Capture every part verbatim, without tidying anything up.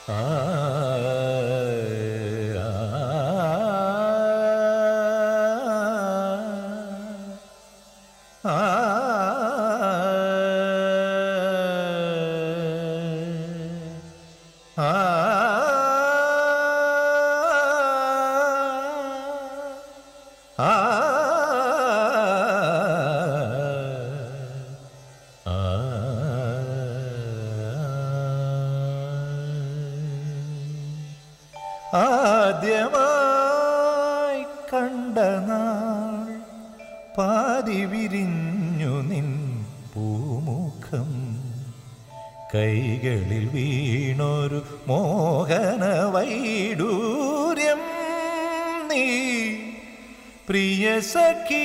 ആ ആ ആദ്യമായി കണ്ട നാൾ പാതി വിരിഞ്ഞു നിൻ പൂമുഖം കൈകളിൽ വീണൊരു മോഹന വൈഡൂര്യം നീ പ്രിയ സഖി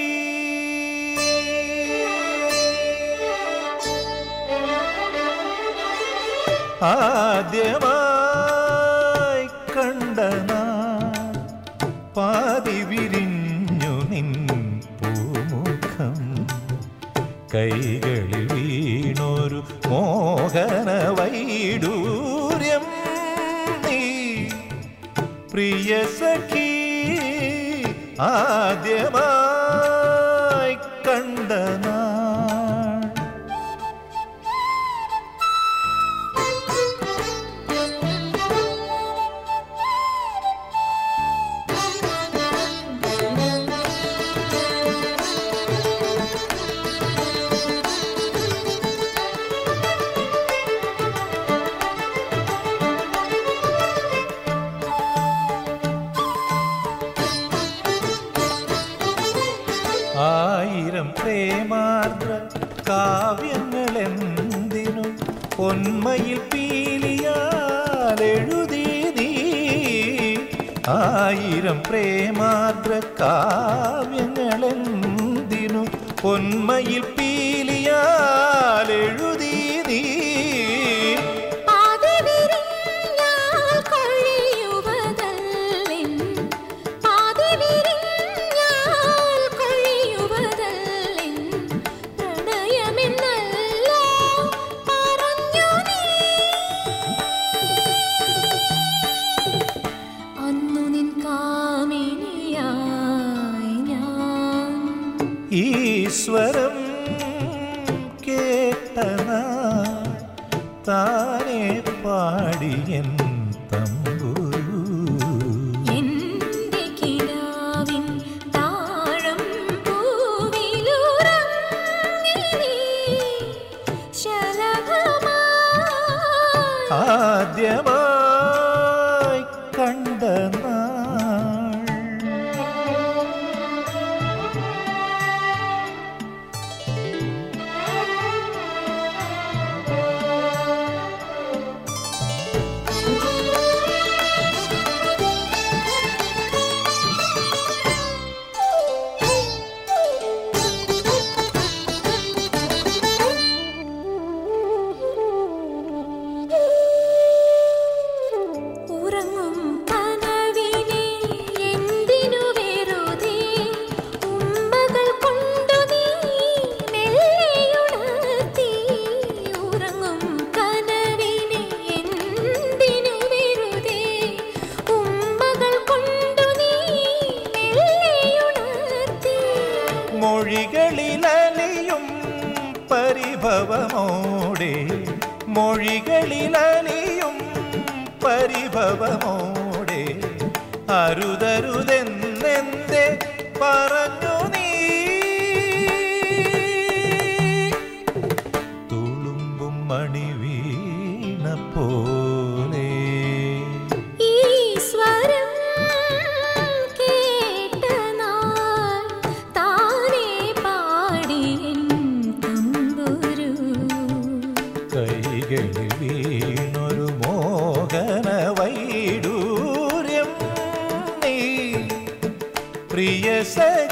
ആദ്യമായി കണ്ട നാൾ പാതി വിരിഞ്ഞു നിൻ പൂമുഖം കൈകളിൽ വീണൊരു മോഹന വൈഡൂര്യം നീ പ്രിയ സഖി ആദ്യമായി കണ്ട നാൾ ആയിരം പ്രേമാർദ്ര കാവ്യങ്ങളെന്തിനു പൊന്മയിൽ പീലിയാലെഴുതി നീ ആയിരം പ്രേമാർദ്ര കാവ്യങ്ങളെന്തിനു പൊന്മയിൽ പീലിയാലെഴുതി നീ ഈശ്വരം കേട്ടനാ താനെ പാടിയൻ തമ്പുരു എന്റെ കിനാവിൻ താഴം പൂവിലുറങ്ങി ശലഭമായി ആദ്യമായി കണ്ട മൊഴികളിലലിയും പരിഭവമോടെ മൊഴികളിലലിയും പരിഭവമോടെ അരുതരുതെന്നെന്തേ പറഞ്ഞു നീ തുളുമ്പും മണിവീണ പോലെ കൈകളിൽ വീണൊരു മോഹന വൈഡൂര്യം നീ പ്രിയ സഖി